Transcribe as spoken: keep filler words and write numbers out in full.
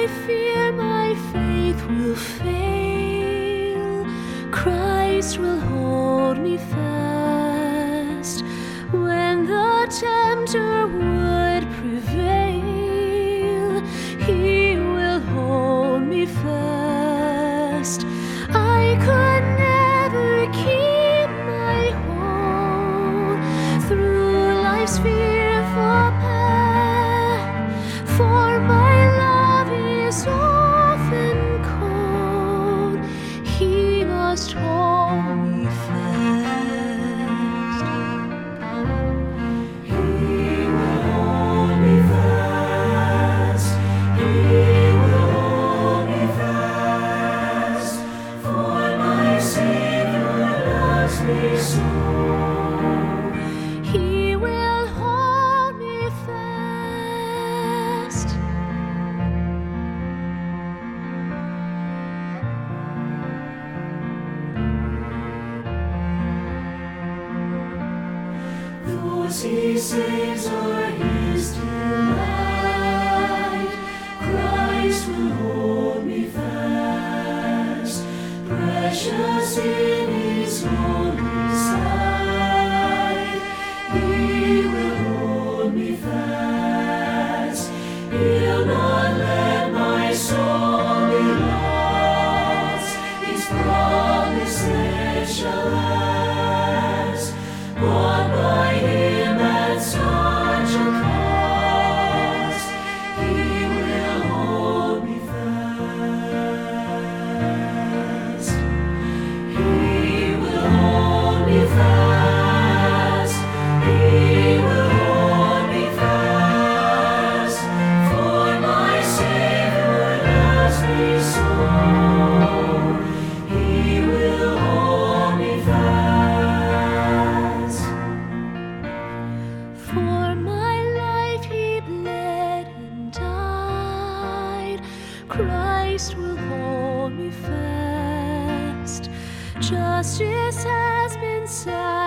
I fear my faith will fail, Christ will hold me fast. When the tempter would prevail, He will hold me fast. I could never keep my hold through life's fearful path, for my love is often cold. He must hold me fast. He will hold me fast. He will hold me fast, for my Savior loves me so. He will hold me fast. Those He saves are His delight. Christ will hold me fast, precious in His holy sight. He will hold me fast. He'll not let my soul be lost. His promises shall last, bought by Him at such a cost. He will hold me fast. He will hold me fast. He will hold me fast, for my Savior loves me so. He will hold me fast. For my life He bled and died. Christ will hold me fast. Justice has been satisfied.